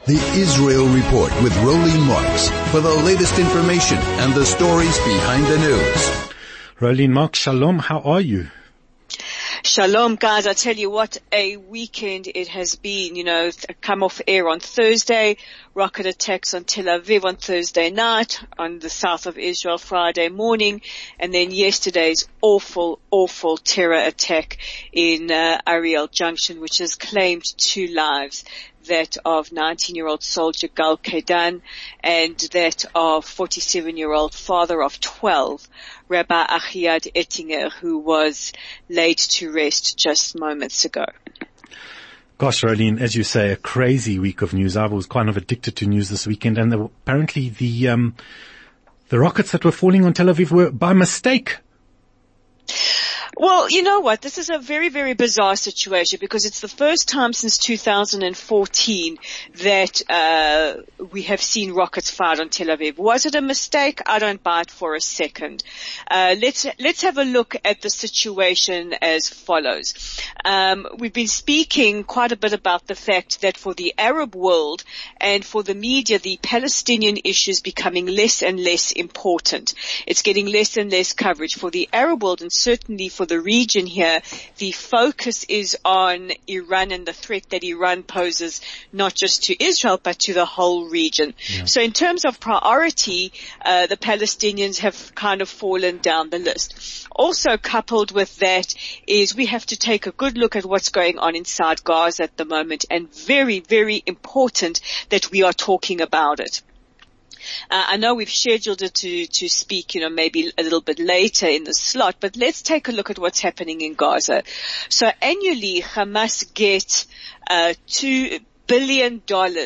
The Israel Report with Rolene Marks for the latest information and the stories behind the news. Rolene Marks, shalom, how are you? Shalom, guys. I tell you what, a weekend it has been. Come off air on Thursday, rocket attacks on Tel Aviv on Thursday night, on the south of Israel Friday morning, and then yesterday's awful terror attack in Ariel Junction, which has claimed 2 lives. That of 19-year-old soldier Gal Kedan and that of 47-year-old father of 12, Rabbi Achiad Ettinger, who was laid to rest just moments ago. Gosh, Rolene, as you say, a crazy week of news. I was kind of addicted to news this weekend, and apparently the rockets that were falling on Tel Aviv were by mistake. Well, you know what? This is a very, very bizarre situation because it's the first time since 2014 that we have seen rockets fired on Tel Aviv. Was it a mistake? I don't buy it for a second. Let's have a look at the situation as follows. We've been speaking quite a bit about the fact that for the Arab world and for the media, the Palestinian issue is becoming less and less important. It's getting less and less coverage. For the Arab world and certainly for the region here, the focus is on Iran and the threat that Iran poses not just to Israel but to the whole region. Yeah. So in terms of priority, the Palestinians have kind of fallen down the list. Also coupled with that is we have to take a good look at what's going on inside Gaza at the moment, and very, very important that we are talking about it. I know we've scheduled it to speak, maybe a little bit later in the slot, but let's take a look at what's happening in Gaza. So annually, Hamas get $2 billion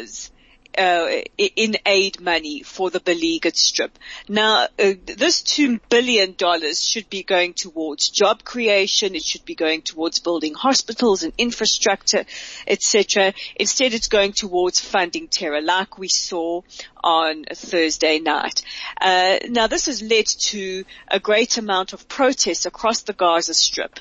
in aid money for the beleaguered Strip. Now, this $2 billion should be going towards job creation. It should be going towards building hospitals and infrastructure, etc. Instead, it's going towards funding terror, like we saw on Thursday night. Now, this has led to a great amount of protests across the Gaza Strip.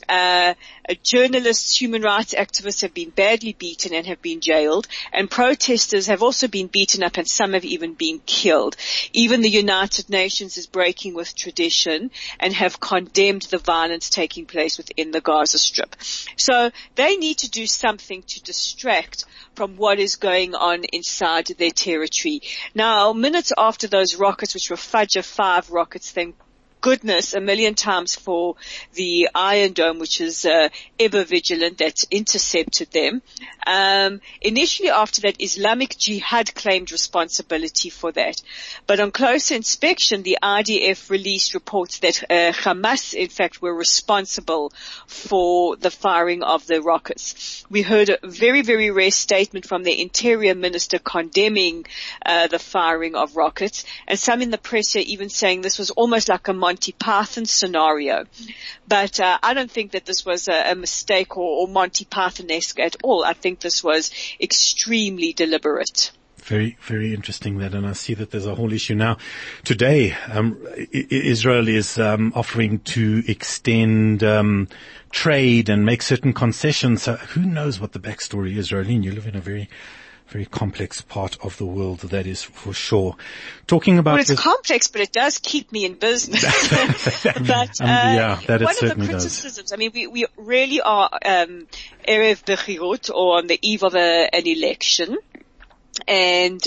Journalists, human rights activists have been badly beaten and have been jailed, and protesters have also been beaten up, and some have even been killed. Even the United Nations is breaking with tradition and have condemned the violence taking place within the Gaza Strip. So they need to do something to distract from what is going on inside their territory. Now, minutes after those rockets, which were Fajr 5 rockets, thank goodness, a million times for the Iron Dome, which is ever vigilant, that intercepted them. Initially after that, Islamic Jihad claimed responsibility for that. But on closer inspection, the IDF released reports that Hamas, in fact, were responsible for the firing of the rockets. We heard a very, very rare statement from the Interior Minister condemning the firing of rockets, and some in the press are even saying this was almost like a Monty Python scenario. But I don't think that this was a mistake or Monty Python-esque at all. I think this was extremely deliberate. Very, very interesting that, and I see that there's a whole issue now. Today, Israel is offering to extend trade and make certain concessions. So who knows what the backstory is, Rolene? You live in a very, very complex part of the world, that is for sure. Talking about it's complex, but it does keep me in business. But yeah, that it one certainly of the does. criticisms, I mean, we really are Erev Bechirot, or on the eve of an election. And,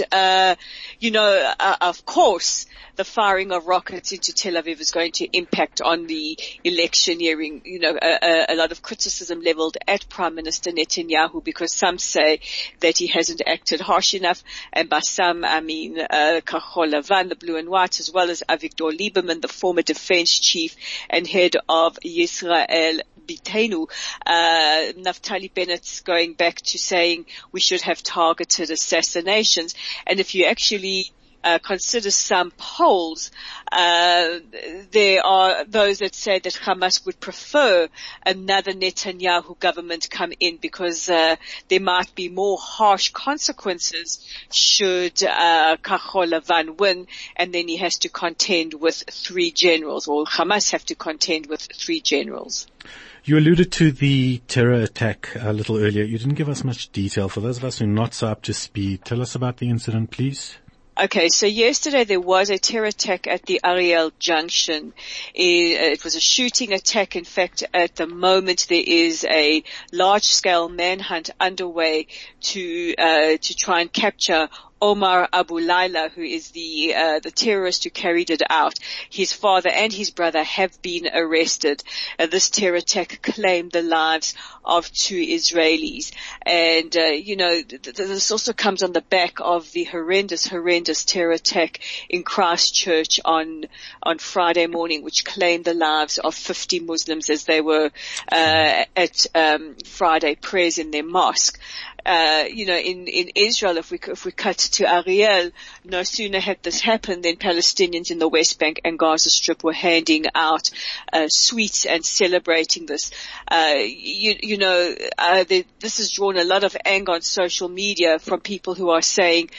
of course, the firing of rockets into Tel Aviv is going to impact on the electioneering. A lot of criticism leveled at Prime Minister Netanyahu because some say that he hasn't acted harsh enough. And by some, I mean, Kachol Lavan, the blue and white, as well as Avigdor Lieberman, the former defense chief and head of Yisrael Beitenu. Naftali Bennett's going back to saying we should have targeted assassinations. And if you actually consider some polls, there are those that say that Hamas would prefer another Netanyahu government come in because there might be more harsh consequences should Kachol Lavan win, and then he has to contend with 3 generals, or Hamas have to contend with 3 generals. You alluded to the terror attack a little earlier. You didn't give us much detail. For those of us who are not so up to speed, tell us about the incident, please. Okay, so yesterday there was a terror attack at the Ariel Junction. It was a shooting attack. In fact, at the moment there is a large-scale manhunt underway to try and capture Omar Abu Laila, who is the terrorist who carried it out. His father and his brother have been arrested. This terror attack claimed the lives of 2 Israelis. And, this also comes on the back of the horrendous terror attack in Christchurch on Friday morning, which claimed the lives of 50 Muslims as they were, at, Friday prayers in their mosque. In Israel, if we cut to Ariel, no sooner had this happened than Palestinians in the West Bank and Gaza Strip were handing out sweets and celebrating this. This has drawn a lot of anger on social media from people who are saying,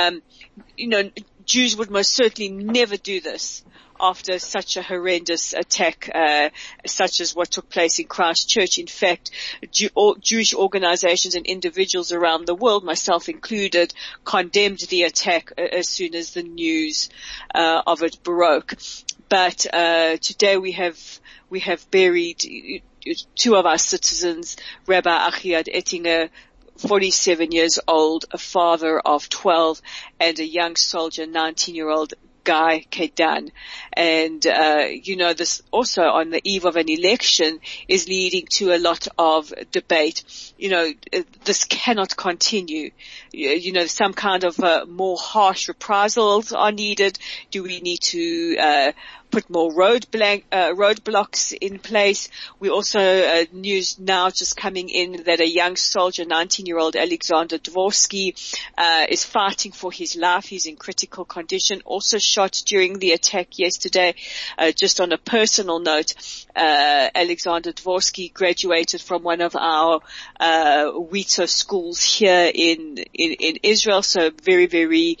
Jews would most certainly never do this after such a horrendous attack, such as what took place in Christchurch. In fact, Jewish organizations and individuals around the world, myself included, condemned the attack as soon as the news of it broke. But today we have buried 2 of our citizens, Rabbi Achiad Ettinger, 47 years old, a father of 12, and a young soldier, 19-year-old Guy Kedan. And, this also on the eve of an election is leading to a lot of debate. This cannot continue. Some kind of more harsh reprisals are needed. Do we need to put more roadblocks in place? We also, news now just coming in that a young soldier, 19-year-old Alexander Dvorsky, is fighting for his life. He's in critical condition, also shot during the attack yesterday. Just on a personal note, Alexander Dvorsky graduated from one of our, WITO schools here in Israel. So very, very,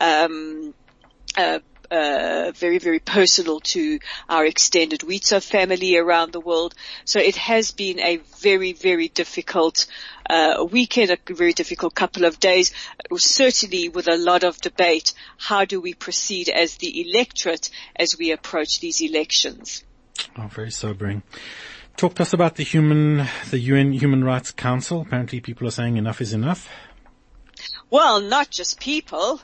very, very personal to our extended WITO family around the world. So it has been a very, very difficult weekend, a very difficult couple of days. It was certainly with a lot of debate. How do we proceed as the electorate as we approach these elections? Oh, very sobering. Talk to us about the UN Human Rights Council. Apparently people are saying enough is enough. Well, not just people,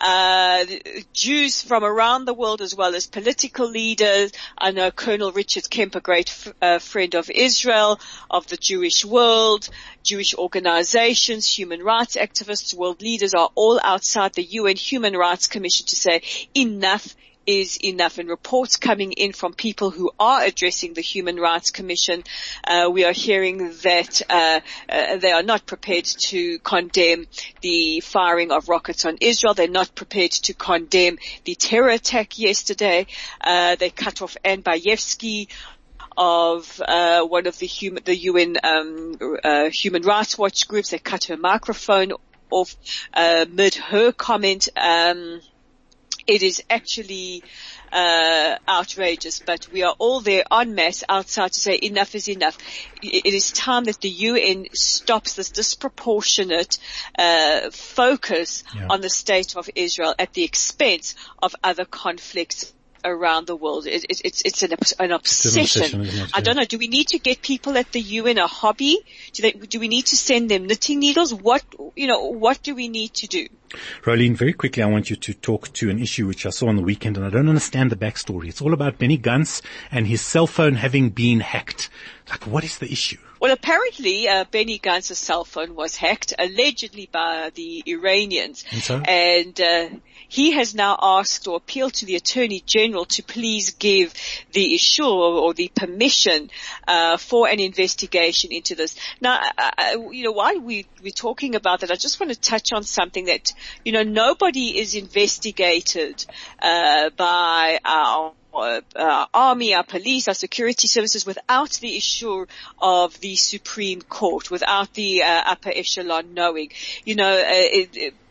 Jews from around the world as well as political leaders. I know Colonel Richard Kemp, a great friend of Israel, of the Jewish world, Jewish organizations, human rights activists, world leaders are all outside the UN Human Rights Commission to say enough is enough. And reports coming in from people who are addressing the Human Rights Commission, we are hearing that they are not prepared to condemn the firing of rockets on Israel. They're not prepared to condemn the terror attack yesterday. They cut off Anne Bayevsky of one of the UN Human Rights Watch groups. They cut her microphone off mid her comment. It is actually outrageous, but we are all there en masse outside to say enough is enough. It is time that the UN stops this disproportionate focus on the state of Israel at the expense of other conflicts around the world. It's an obsession. I don't know. Do we need to get people at the UN a hobby? Do we need to send them knitting needles? What do we need to do? Rolene, very quickly, I want you to talk to an issue which I saw on the weekend, and I don't understand the backstory. It's all about Benny Gantz and his cell phone having been hacked. Like, what is the issue? Well, apparently, Benny Gantz's cell phone was hacked, allegedly by the Iranians. And he has now asked or appealed to the Attorney General to please give the issue or the permission for an investigation into this. Now, while we're talking about that, I just want to touch on something that, nobody is investigated by our army, our police, our security services without the issue of the Supreme Court, without the upper echelon knowing.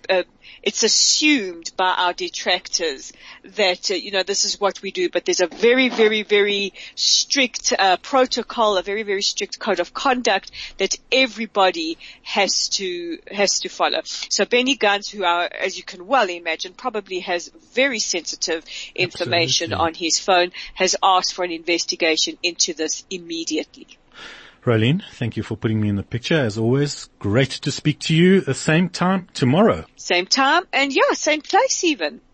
it's assumed by our detractors that, this is what we do, but there's a very, very, very strict, protocol, a very, very strict code of conduct that everybody has to follow. So Benny Gantz, who as you can well imagine, probably has very sensitive information on his phone, has asked for an investigation into this immediately. Rolene, thank you for putting me in the picture. As always, great to speak to you. The same time tomorrow. Same time and same place even.